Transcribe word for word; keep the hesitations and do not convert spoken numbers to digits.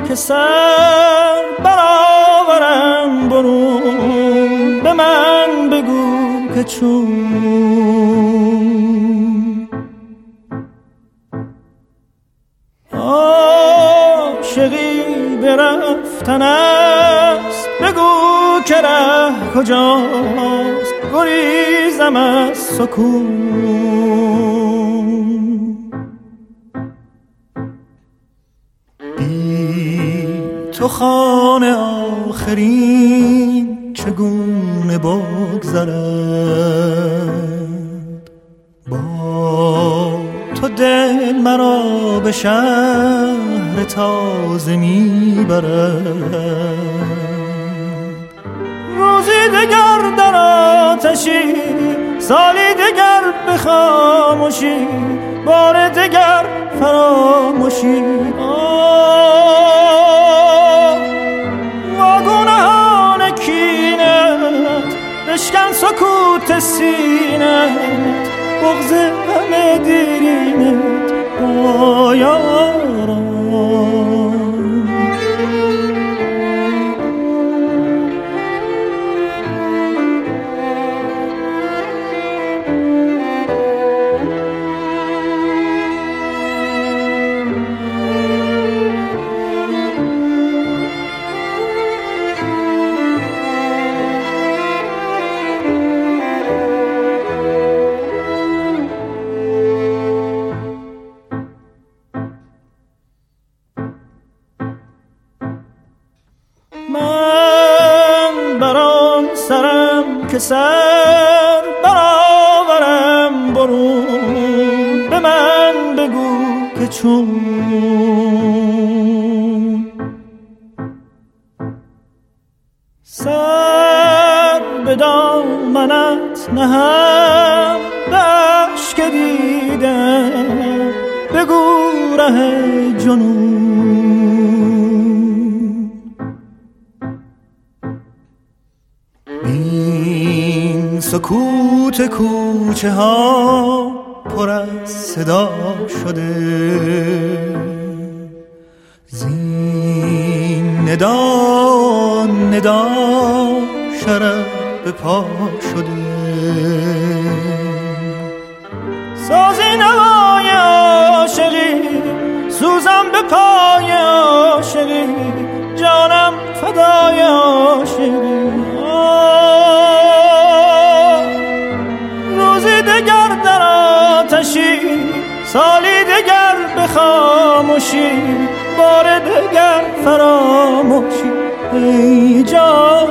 که سر برآورم برون، به من بگو که چون. عاشقی برفتن است، بگو که ره کجاست، گریزم از سکون. بی تو خانه آخرین چگونه بگذرد، با تو دل مرا به شهر تازه میبرد. روزی دگر در آتشی، سالی دگر به خاموشی، بار دگر فراموشی. واگونهان کینت بشکن سکوت سینت، بغض همه دیرینت با یاران. که سر برآورم برون، به من بگو که چون. سر به دامنت نهم، به اشک دیدم بگو ره جنون. این سکوت کوچه ها پر از صدا شده، زین ندا ندا شرف به پا شده. سازی نوای عاشقی، سوزم به پای عاشقی، جانم فدای عاشقی. روزی دگر در آتشی، سالی دگر به خاموشی، بار دگر فراموشی. ای جان